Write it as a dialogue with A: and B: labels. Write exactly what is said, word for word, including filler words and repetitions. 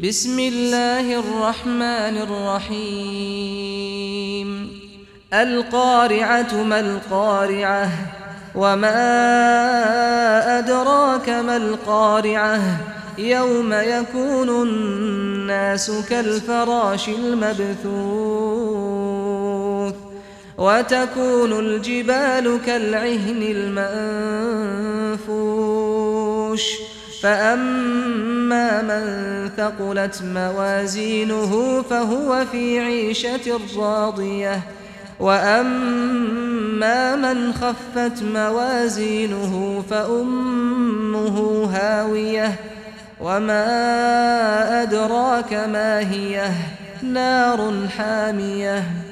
A: بسم الله الرحمن الرحيم القارعة ما القارعة وما أدراك ما القارعة يوم يكون الناس كالفراش المبثوث وتكون الجبال كالعهن المنفوش فأما من ثقلت موازينه فهو في عيشة راضية وأما من خفت موازينه فأمه هاوية وما أدراك ما هي نار حامية